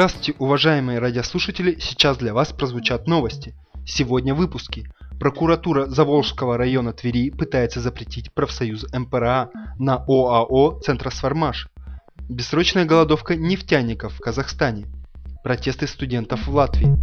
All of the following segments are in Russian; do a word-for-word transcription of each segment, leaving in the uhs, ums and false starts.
Здравствуйте, уважаемые радиослушатели, сейчас для вас прозвучат новости. Сегодня в выпуске. Прокуратура Заволжского района Твери пытается запретить профсоюз эм пэ эр а на о а о «Центросформаш». Бессрочная голодовка нефтяников в Казахстане. Протесты студентов в Латвии.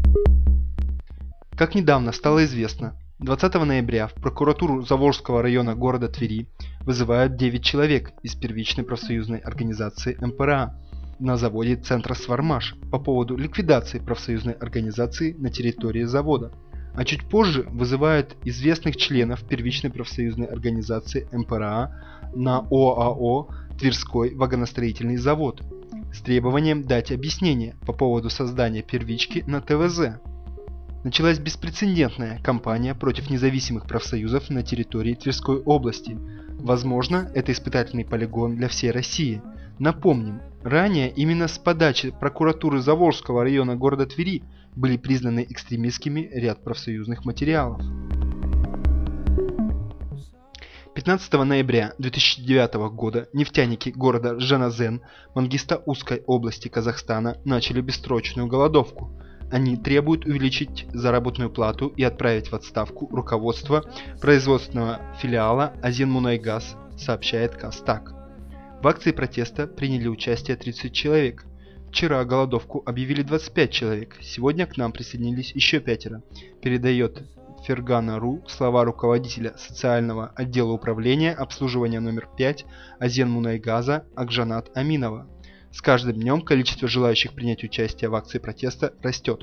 Как недавно стало известно, двадцатого ноября в прокуратуру Заволжского района города Твери вызывают девять человек из первичной профсоюзной организации эм пэ эр а на заводе «Центросформаш» по поводу ликвидации профсоюзной организации на территории завода. А чуть позже вызывают известных членов первичной профсоюзной организации эм пэ эр а на о а о «Тверской вагоностроительный завод» с требованием дать объяснение по поводу создания первички на тэ вэ зэ. Началась беспрецедентная кампания против независимых профсоюзов на территории Тверской области. Возможно, это испытательный полигон для всей России. Напомним, ранее именно с подачи прокуратуры Заволжского района города Твери были признаны экстремистскими ряд профсоюзных материалов. пятнадцатого ноября две тысячи девятого года нефтяники города Жаназен Мангистаускай области Казахстана начали бессрочную голодовку. Они требуют увеличить заработную плату и отправить в отставку руководство производственного филиала Азенмунайгаз, сообщает Казтаг. В акции протеста приняли участие тридцать человек. Вчера голодовку объявили двадцать пять человек, сегодня к нам присоединились еще пятеро, передает Фергана.ру слова руководителя социального отдела управления обслуживания номер пять Азенмунайгаза Акжанат Аминова. С каждым днем количество желающих принять участие в акции протеста растет.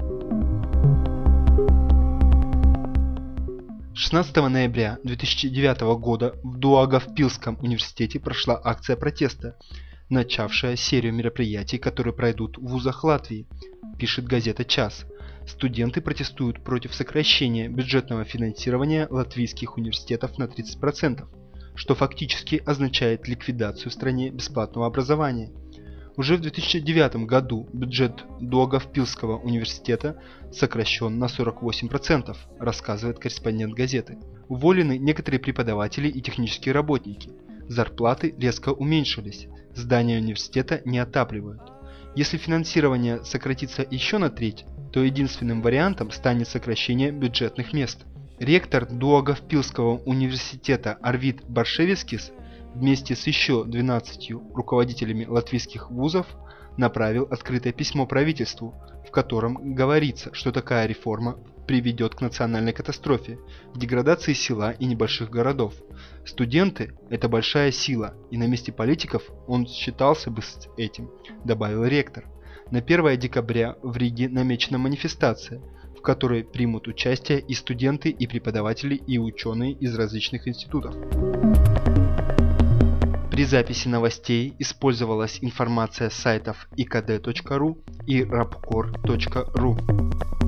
шестнадцатого ноября две тысячи девятого года в Даугавпилском университете прошла акция протеста, начавшая серию мероприятий, которые пройдут в вузах Латвии, пишет газета «Час». Студенты протестуют против сокращения бюджетного финансирования латвийских университетов на тридцать процентов, что фактически означает ликвидацию в стране бесплатного образования. Уже в две тысячи девятом году бюджет Даугавпилского университета сокращен на сорок восемь процентов, рассказывает корреспондент газеты. Уволены некоторые преподаватели и технические работники. Зарплаты резко уменьшились, здания университета не отапливают. Если финансирование сократится еще на треть, то единственным вариантом станет сокращение бюджетных мест. Ректор Даугавпилского университета Арвид Баршевискис вместе с еще двенадцатью руководителями латвийских вузов направил открытое письмо правительству, в котором говорится, что такая реформа приведет к национальной катастрофе, деградации села и небольших городов. Студенты – это большая сила, и на месте политиков он считался бы с этим, добавил ректор. На первое декабря в Риге намечена манифестация, в которой примут участие и студенты, и преподаватели, и ученые из различных институтов. При записи новостей использовалась информация с сайтов и ка дэ точка ру и рабкор точка ру.